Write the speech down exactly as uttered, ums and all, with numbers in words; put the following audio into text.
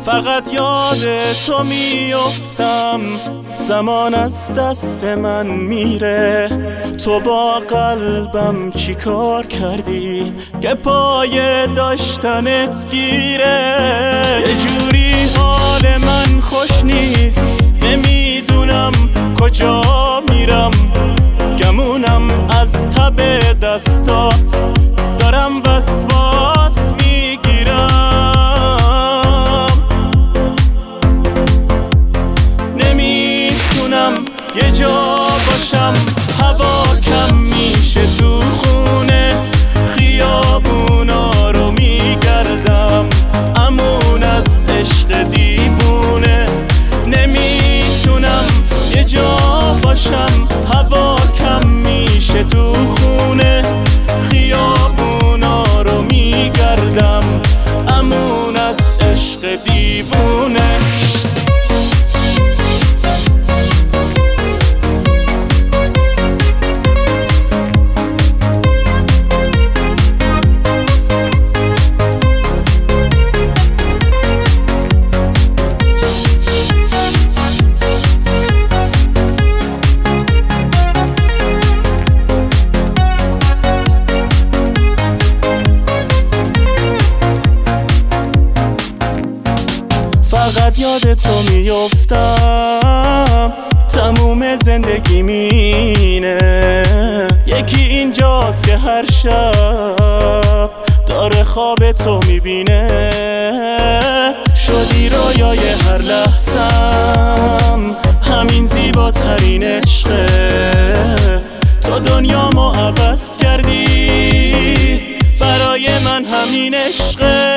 فقط یاد تو میافتم، زمان از دست من میره. تو با قلبم چی کار کردی که پای داشتنت گیره؟ یه جوری حال من خوش نیست، نمیدونم کجا میرم. گمونم از تب دستات دارم وسواس میگیرم. نمیتونم یه جا باشم، هوا کم میشه تو خونه. خیابونا رو میگردم، امون از عشق دیوونه. نمیتونم یه جا باشم، هوا کم میشه تو خونه. خیابونا رو میگردم، امون از عشق دیوونه. فقط یاد تو میافتم، تموم زندگی مینه. یکی اینجاست که هر شب داره خواب تو میبینه. شدی رویای هر لحظم، همین زیباترین عشقه. تو دنیامو عوض کردی، برای من همین عشقه.